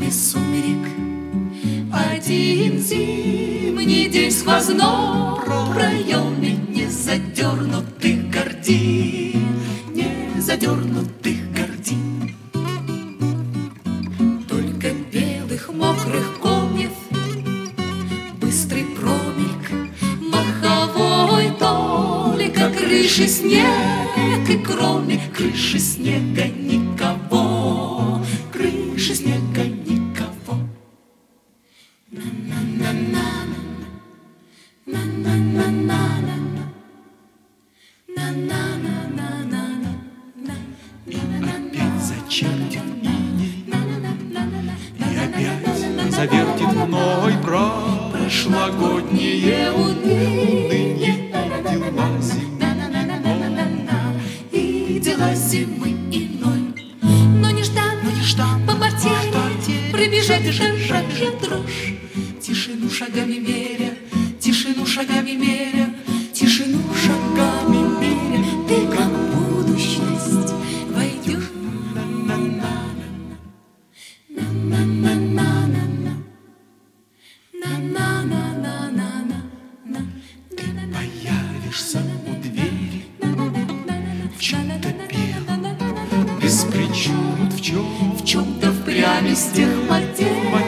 кроме сумерек. Один зимний день сквозной в проеме незадернутых гордин, незадернутых гордин. Только белых мокрых комьев быстрый промельк, маховой только крыши снег, и кроме крыши снега никого, крыши снега никого. И опять зачертит иней, и опять завертит мной прошлогодние уныние дела зимы. И дела зимы иной. Но неждан по потере пробежать дрожь. Тишину шагами меря, тишину шагами меря, тишину шагами меря, ты как будущность войдешь. Ты появишься у двери в чем-то белом, без причуд, в чем-то В чем-то впрямь из тех потерь